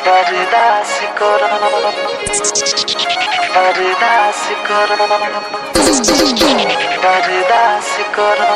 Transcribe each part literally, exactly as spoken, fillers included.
बर्दाश्त करो बर्दाश्त करो बर्दाश्त करो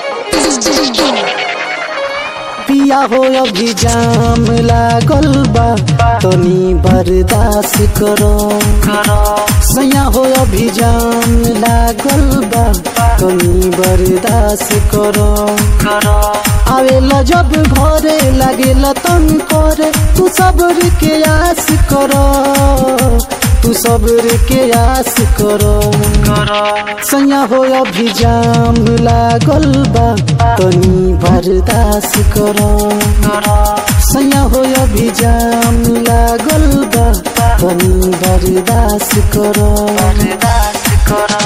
पिया हो अभी जाम लागल बा तनी बर्दाश्त करो सैया हो अभी जाम लागल बा तनी बर्दाश्त करो आवेला जब घरे लागेला तन करे तू सब्र के आस करो तू सब्र के आस करो सैया हो अभी जाम लागल बा तनी बर्दाश्त करो सैया हो अभी जाम लागल बा तनी बर्दाश्त करो बर्दाश्त करो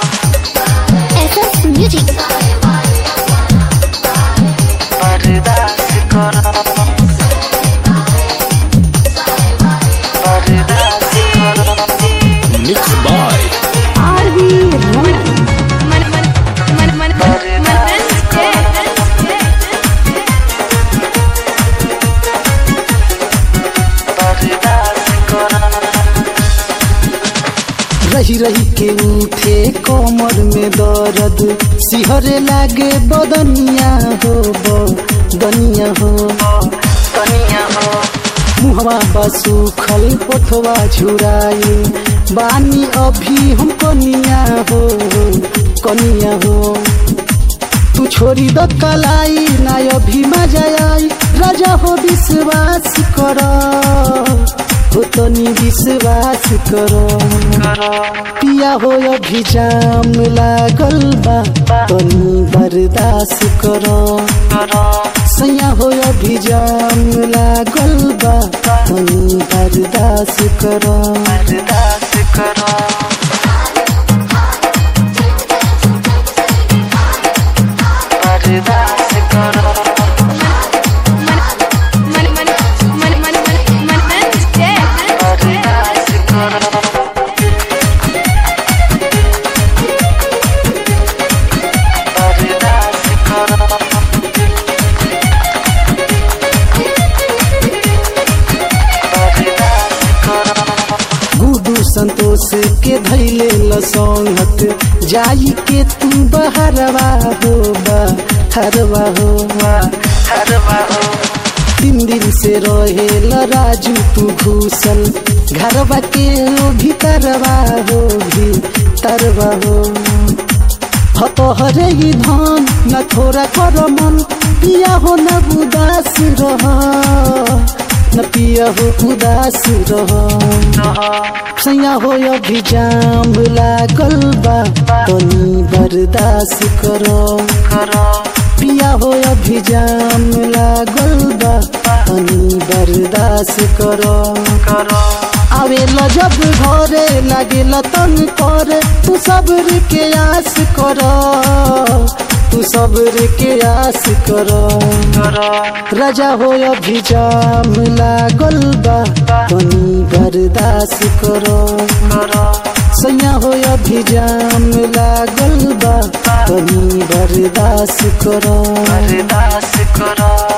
म्यूजिक बर्दाश्त करो बर्दाश्त करो Mixed by आरवी रमन मन मन मन मन बर्दाश्त करो बर्दाश्त करो रही रही के उठे कमर में दर्द सिहरे लागे बदनिया हो बदनिया हो कनिया हो मुहवा बसूखल पोथवा झुराई बानी अभी हम कनिया हो कनिया हो तू छोड़ी द कलाई ना अभी मजा आई राजा हो विश्वास करो हो तनी विश्वास करो पिया हो अभी जाम लागल बा तनी बर्दाश्त करो सैया हो अभी जाम लागल बा तनी बर्दाश्त करो बर्दाश्त करो बर्दाश्त करो मन मन मन मन मन मन बर्दाश्त करो बर्दाश्त करो बर्दाश्त करो गुडू संतोष के धैले लसंगत जाई के तू बहरवा हो बहरवा हो हरवा हो तीन दिन से रहे राजू तू घुसल घरवा के भीतरवा हो भीतरवा हो हतोहरे ही धान न थोड़ा कर मन पिया हो न उदास रह न पिया हो उदास रह सैया हो अभी जाम लागल बा तनी बर्दाश्त करो पिया हो अभी जाम लागल बा तनी बर्दाश्त करो आवेला जब घरे लागेला तन करे तू सब्र के आस करो तू सब्र के आस करो राजा हो अभी जाम लागल बा तनी बर्दाश्त करो सैया हो अभी जाम लागल बा तनी बर्दाश्त करो बर्दाश्त करो